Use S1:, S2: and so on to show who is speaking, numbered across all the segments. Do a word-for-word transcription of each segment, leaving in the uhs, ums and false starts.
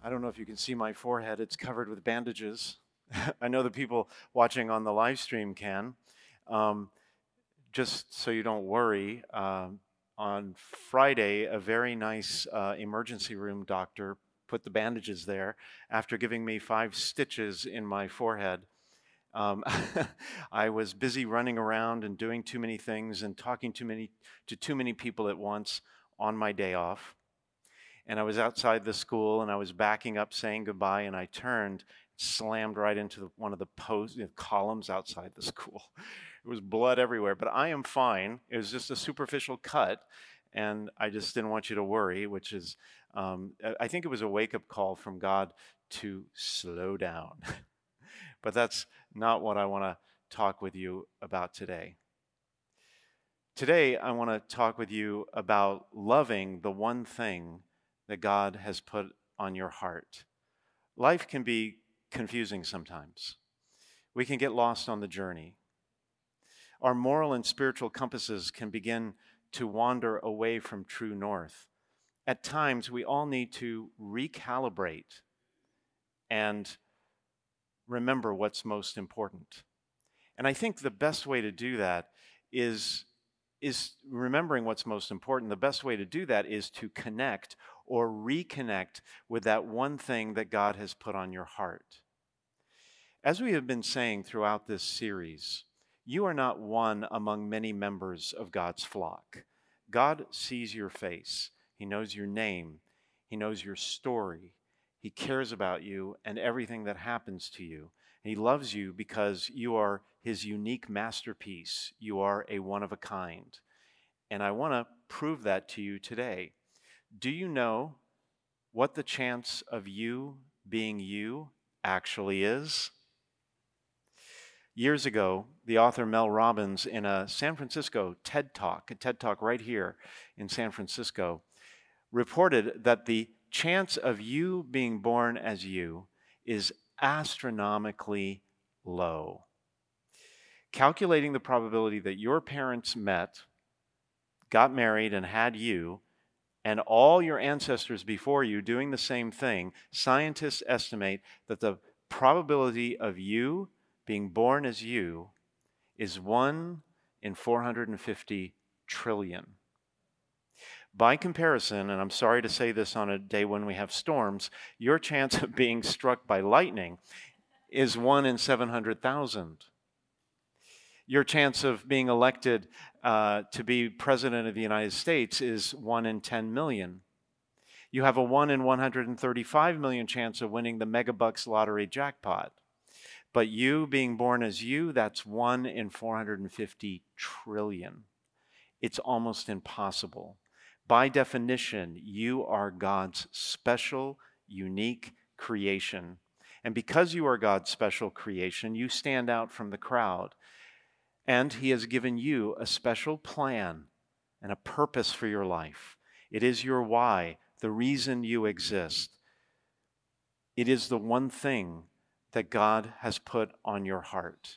S1: I don't know if you can see my forehead. It's covered with bandages. I know the people watching on the live stream can. Um, just so you don't worry, um, on Friday, a very nice uh, emergency room doctor put the bandages there after giving me five stitches in my forehead. Um, I was busy running around and doing too many things and talking too many to too many people at once on my day off. And I was outside the school and I was backing up saying goodbye, and I turned, slammed right into the, one of the post, you know, columns outside the school. It was blood everywhere, but I am fine. It was just a superficial cut, and I just didn't want you to worry, which is, um, I think it was a wake-up call from God to slow down. But that's not what I want to talk with you about today. Today, I want to talk with you about loving the one thing that God has put on your heart. Life can be confusing sometimes. We can get lost on the journey. Our moral and spiritual compasses can begin to wander away from true north. At times, we all need to recalibrate and remember what's most important. And I think the best way to do that is, is remembering what's most important. The best way to do that is to connect or reconnect with that one thing that God has put on your heart. As we have been saying throughout this series, you are not one among many members of God's flock. God sees your face. He knows your name. He knows your story. He cares about you and everything that happens to you. He loves you because you are His unique masterpiece. You are a one of a kind. And I want to prove that to you today. Do you know what the chance of you being you actually is? Years ago, the author Mel Robbins, in a San Francisco TED Talk, a TED Talk right here in San Francisco, reported that the chance of you being born as you is astronomically low. Calculating the probability that your parents met, got married, and had you, and all your ancestors before you doing the same thing, scientists estimate that the probability of you being born as you is one in four hundred fifty trillion. By comparison, and I'm sorry to say this on a day when we have storms, your chance of being struck by lightning is one in seven hundred thousand. Your chance of being elected uh, to be president of the United States is one in ten million. You have a one in one hundred thirty-five million chance of winning the Megabucks lottery jackpot. But you being born as you, that's one in four hundred fifty trillion. It's almost impossible. By definition, you are God's special, unique creation. And because you are God's special creation, you stand out from the crowd. And He has given you a special plan and a purpose for your life. It is your why, the reason you exist. It is the one thing that God has put on your heart.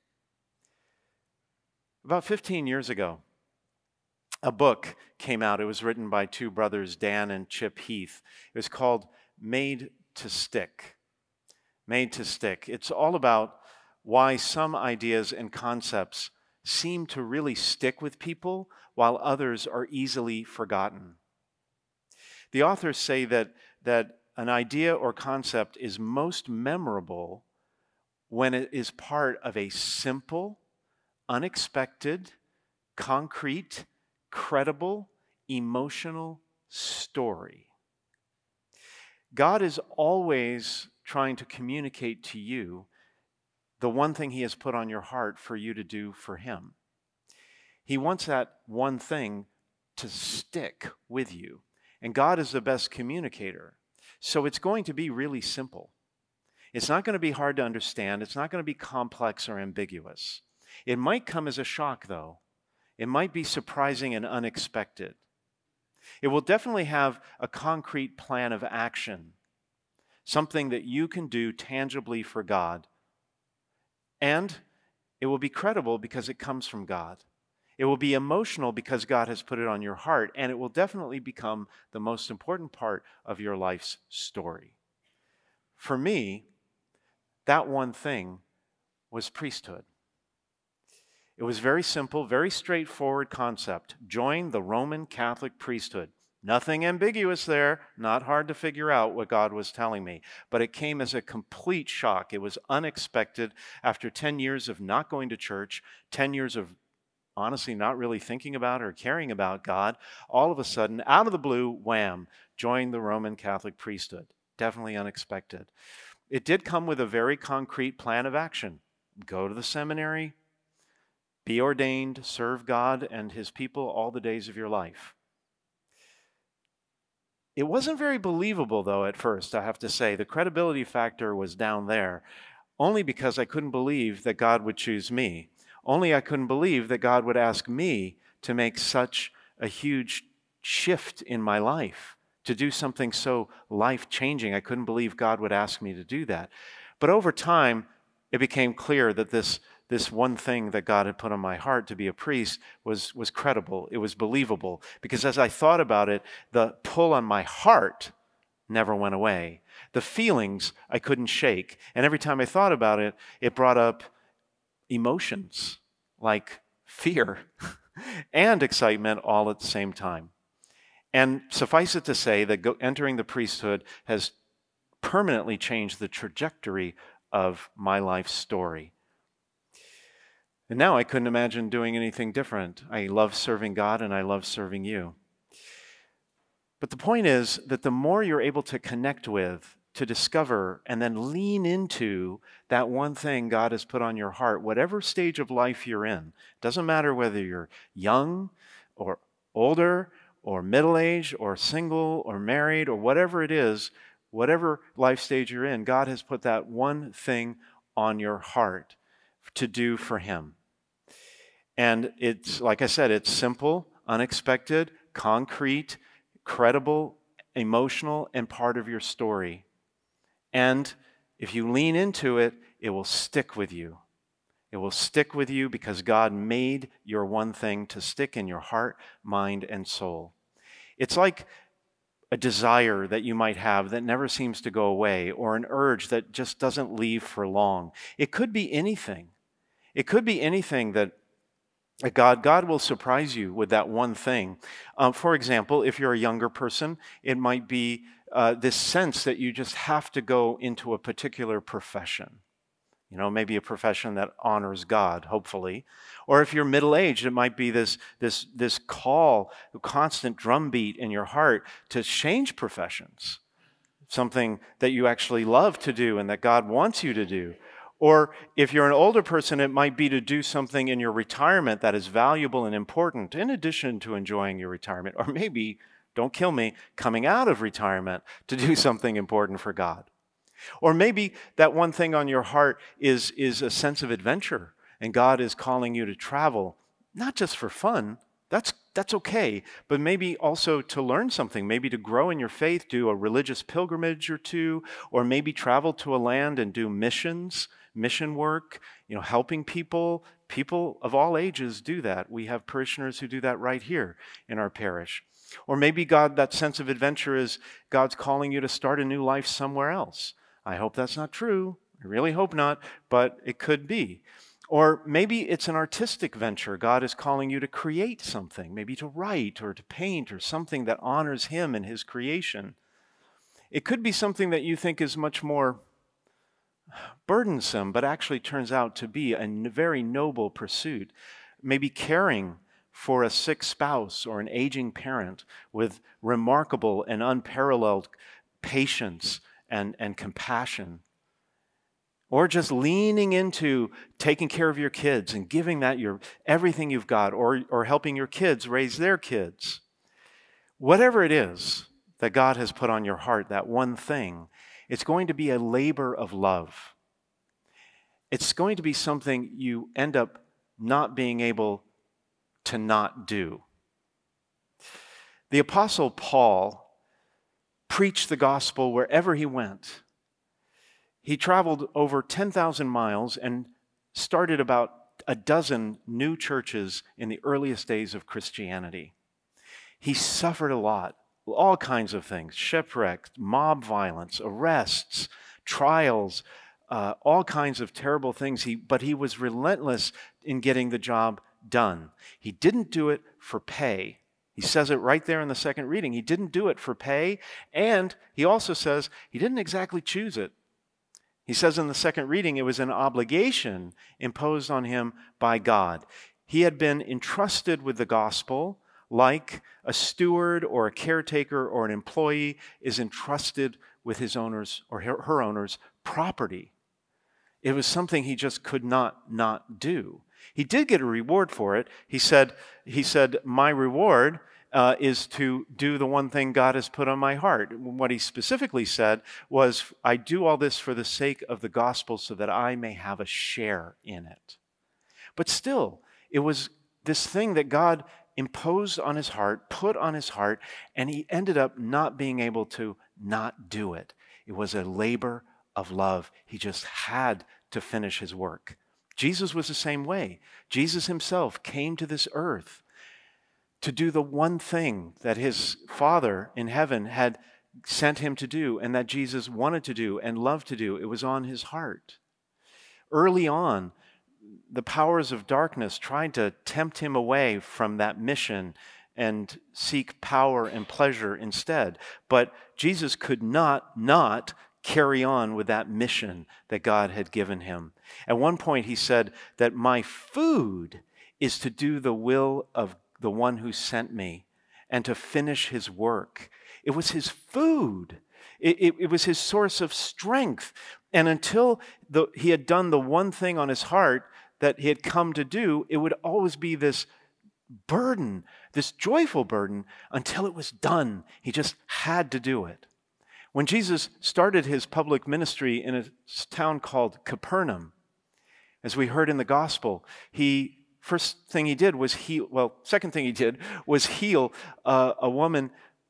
S1: About fifteen years ago, a book came out. It was written by two brothers, Dan and Chip Heath. It was called Made to Stick. Made to Stick. It's all about why some ideas and concepts seem to really stick with people while others are easily forgotten. The authors say that, that an idea or concept is most memorable when it is part of a simple, unexpected, concrete, credible, emotional story. God is always trying to communicate to you the one thing He has put on your heart for you to do for Him. He wants that one thing to stick with you. And God is the best communicator. So it's going to be really simple. It's not going to be hard to understand. It's not going to be complex or ambiguous. It might come as a shock, though. It might be surprising and unexpected. It will definitely have a concrete plan of action, something that you can do tangibly for God. And it will be credible because it comes from God. It will be emotional because God has put it on your heart, and it will definitely become the most important part of your life's story. For me, that one thing was priesthood. It was very simple, very straightforward concept. Join the Roman Catholic priesthood. Nothing ambiguous there, not hard to figure out what God was telling me. But it came as a complete shock. It was unexpected. After ten years of not going to church, ten years of honestly not really thinking about or caring about God, all of a sudden, out of the blue, wham, join the Roman Catholic priesthood. Definitely unexpected. It did come with a very concrete plan of action. Go to the seminary, be ordained, serve God and his people all the days of your life. It wasn't very believable, though, at first, I have to say. The credibility factor was down there, only because I couldn't believe that God would choose me. Only I couldn't believe that God would ask me to make such a huge shift in my life, to do something so life-changing. I couldn't believe God would ask me to do that. But over time, it became clear that this This one thing that God had put on my heart to be a priest was, was credible. It was believable. Because as I thought about it, the pull on my heart never went away. The feelings I couldn't shake. And every time I thought about it, it brought up emotions like fear and excitement all at the same time. And suffice it to say that go, entering the priesthood has permanently changed the trajectory of my life story. And now I couldn't imagine doing anything different. I love serving God and I love serving you. But the point is that the more you're able to connect with, to discover, and then lean into that one thing God has put on your heart, whatever stage of life you're in, doesn't matter whether you're young or older or middle-aged or single or married or whatever it is, whatever life stage you're in, God has put that one thing on your heart to do for him. And it's, like I said, it's simple, unexpected, concrete, credible, emotional, and part of your story. And if you lean into it, it will stick with you. It will stick with you because God made your one thing to stick in your heart, mind, and soul. It's like a desire that you might have that never seems to go away, or an urge that just doesn't leave for long. It could be anything. It could be anything that God, God will surprise you with that one thing. Um, for example, if you're a younger person, it might be uh, this sense that you just have to go into a particular profession. You know, maybe a profession that honors God, hopefully. Or if you're middle-aged, it might be this, this, this call, a constant drumbeat in your heart to change professions. Something that you actually love to do and that God wants you to do. Or if you're an older person, it might be to do something in your retirement that is valuable and important in addition to enjoying your retirement. Or maybe, don't kill me, coming out of retirement to do something important for God. Or maybe that one thing on your heart is, is a sense of adventure, and God is calling you to travel, not just for fun, that's, that's okay, but maybe also to learn something, maybe to grow in your faith, do a religious pilgrimage or two, or maybe travel to a land and do missions, mission work, you know, helping people. People of all ages do that. We have parishioners who do that right here in our parish. Or maybe God, that sense of adventure is God's calling you to start a new life somewhere else. I hope that's not true. I really hope not, but it could be. Or maybe it's an artistic venture. God is calling you to create something, maybe to write or to paint or something that honors him and his creation. It could be something that you think is much more burdensome, but actually turns out to be a very noble pursuit. Maybe caring for a sick spouse or an aging parent with remarkable and unparalleled patience and, and compassion. Or just leaning into taking care of your kids and giving that your everything you've got, or, or helping your kids raise their kids. Whatever it is that God has put on your heart, that one thing, it's going to be a labor of love. It's going to be something you end up not being able to not do. The Apostle Paul preached the gospel wherever he went. He traveled over ten thousand miles and started about a dozen new churches in the earliest days of Christianity. He suffered a lot. all kinds of things, shipwreck, mob violence, arrests, trials, uh, all kinds of terrible things. He, but he was relentless in getting the job done. He didn't do it for pay. He says it right there in the second reading. He didn't do it for pay, and he also says he didn't exactly choose it. He says in the second reading it was an obligation imposed on him by God. He had been entrusted with the gospel like a steward or a caretaker or an employee is entrusted with his owner's or her, her owner's property. It was something he just could not not do. He did get a reward for it. He said, he said, my reward uh, is to do the one thing God has put on my heart. What he specifically said was, I do all this for the sake of the gospel so that I may have a share in it. But still, it was this thing that God imposed on his heart, put on his heart, and he ended up not being able to not do it. It was a labor of love. He just had to finish his work. Jesus was the same way. Jesus himself came to this earth to do the one thing that his Father in heaven had sent him to do and that Jesus wanted to do and loved to do. It was on his heart. Early on, the powers of darkness tried to tempt him away from that mission and seek power and pleasure instead. But Jesus could not not carry on with that mission that God had given him. At one point he said that my food is to do the will of the one who sent me and to finish his work. It was his food. It, it, it was his source of strength. And until the, he had done the one thing on his heart that he had come to do, it would always be this burden, this joyful burden, until it was done. He just had to do it. When Jesus started his public ministry in a town called Capernaum, as we heard in the gospel, he first thing he did was heal, well, second thing he did was heal uh, a woman,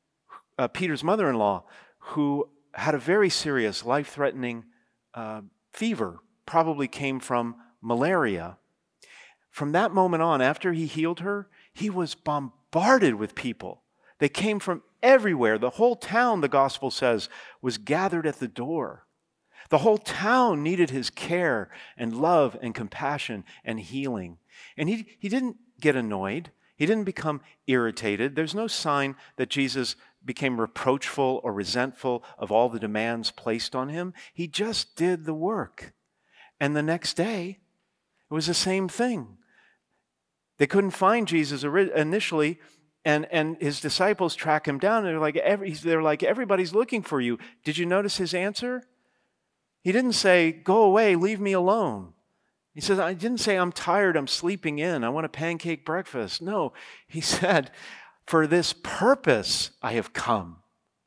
S1: uh, Peter's mother-in-law, who had a very serious, life-threatening uh, fever, probably came from malaria. From that moment on, after he healed her, he was bombarded with people. They came from everywhere. The whole town, the gospel says, was gathered at the door. The whole town needed his care and love and compassion and healing. And he, he didn't get annoyed. He didn't become irritated. There's no sign that Jesus became reproachful or resentful of all the demands placed on him. He just did the work. And the next day, it was the same thing. They couldn't find Jesus initially, and, and his disciples track him down. They're like, every, they're like, everybody's looking for you. Did you notice his answer? He didn't say, go away, leave me alone. He says, I didn't say, I'm tired, I'm sleeping in, I want a pancake breakfast. No, he said, for this purpose I have come.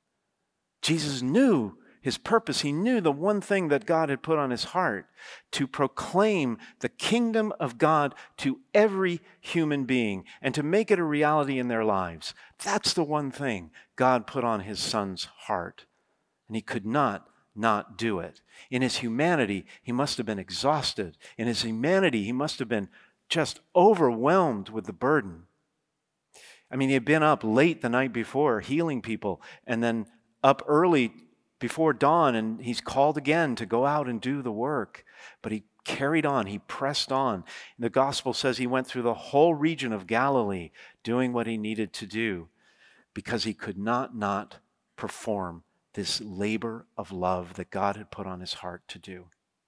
S1: Jesus knew his purpose. He knew the one thing that God had put on his heart, to proclaim the kingdom of God to every human being and to make it a reality in their lives. That's the one thing God put on his son's heart. And he could not not do it. In his humanity, he must have been exhausted. In his humanity, he must have been just overwhelmed with the burden. I mean, he had been up late the night before healing people, and then up early before dawn, and he's called again to go out and do the work. But he carried on, he pressed on. The gospel says he went through the whole region of Galilee doing what he needed to do because he could not not perform this labor of love that God had put on his heart to do.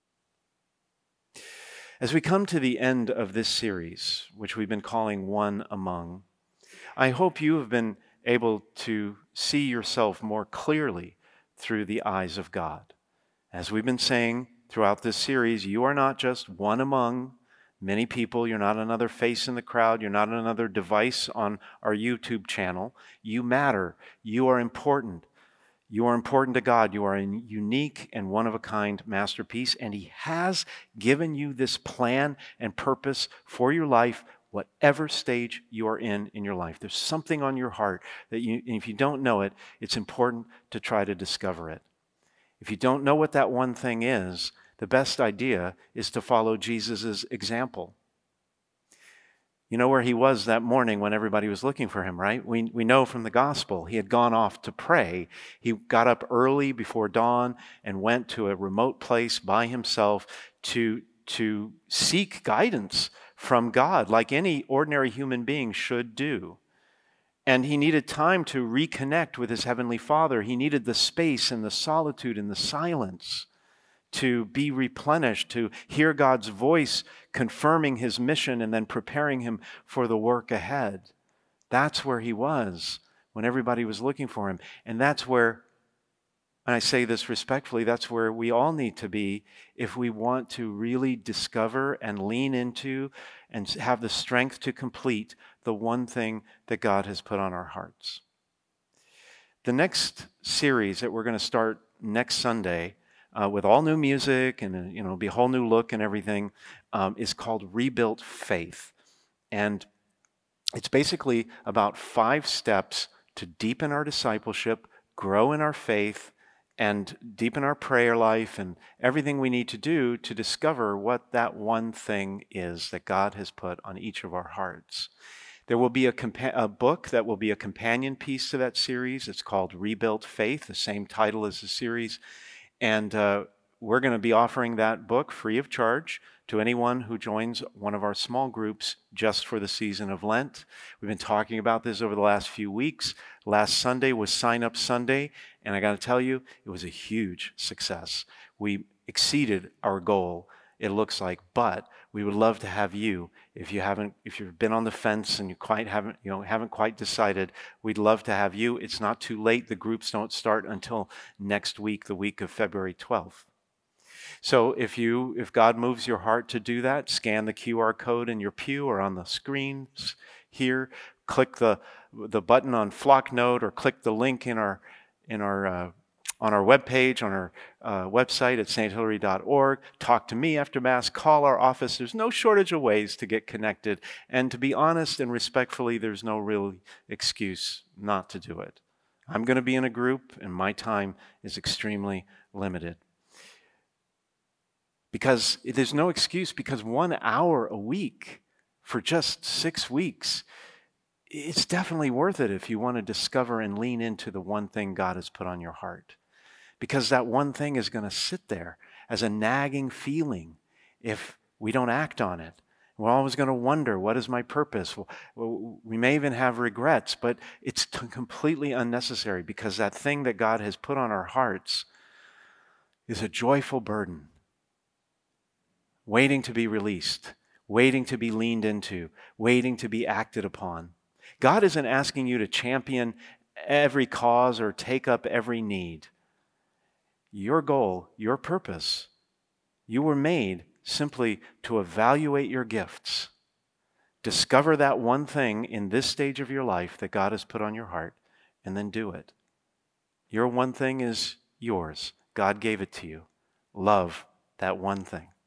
S1: As we come to the end of this series, which we've been calling One Among, I hope you have been able to see yourself more clearly through the eyes of God. As we've been saying throughout this series, you are not just one among many people. You're not another face in the crowd. You're not another device on our YouTube channel. You matter. You are important. You are important to God. You are a unique and one-of-a-kind masterpiece, and He has given you this plan and purpose for your life, whatever stage you are in in your life. There's something on your heart that you, and if you don't know it, it's important to try to discover it. If you don't know what that one thing is, the best idea is to follow Jesus' example. You know where he was that morning when everybody was looking for him, right? We, we know from the gospel he had gone off to pray. He got up early before dawn and went to a remote place by himself to, to seek guidance from God, like any ordinary human being should do. And he needed time to reconnect with his heavenly Father. He needed the space and the solitude and the silence to be replenished, to hear God's voice confirming his mission and then preparing him for the work ahead. That's where he was when everybody was looking for him. And that's where, and I say this respectfully, that's where we all need to be if we want to really discover and lean into and have the strength to complete the one thing that God has put on our hearts. The next series that we're going to start next Sunday, Uh, with all new music and, uh, you know, be a whole new look and everything, um, is called Rebuilt Faith. And it's basically about five steps to deepen our discipleship, grow in our faith, and deepen our prayer life and everything we need to do to discover what that one thing is that God has put on each of our hearts. There will be a, compa- a book that will be a companion piece to that series. It's called Rebuilt Faith, the same title as the series. And uh, we're going to be offering that book free of charge to anyone who joins one of our small groups just for the season of Lent. We've been talking about this over the last few weeks. Last Sunday was Sign Up Sunday, and I got to tell you, it was a huge success. We exceeded our goal, it looks like, but we would love to have you. If you haven't, if you've been on the fence and you quite haven't, you know, haven't quite decided, we'd love to have you. It's not too late. The groups don't start until next week, the week of February twelfth. So if you, if God moves your heart to do that, scan the Q R code in your pew or on the screens here. Click the the button on Flocknote or click the link in our in our uh, on our webpage, on our uh, website at st hilary dot org. Talk to me after Mass. Call our office. There's no shortage of ways to get connected. And to be honest and respectfully, there's no real excuse not to do it. I'm going to be in a group, and my time is extremely limited. Because there's no excuse, because one hour a week for just six weeks, it's definitely worth it if you want to discover and lean into the one thing God has put on your heart. Because that one thing is going to sit there as a nagging feeling if we don't act on it. We're always going to wonder, what is my purpose? We may even have regrets, but it's completely unnecessary, because that thing that God has put on our hearts is a joyful burden, waiting to be released, waiting to be leaned into, waiting to be acted upon. God isn't asking you to champion every cause or take up every need. Your goal, your purpose, you were made simply to evaluate your gifts, discover that one thing in this stage of your life that God has put on your heart, and then do it. Your one thing is yours. God gave it to you. Love that one thing.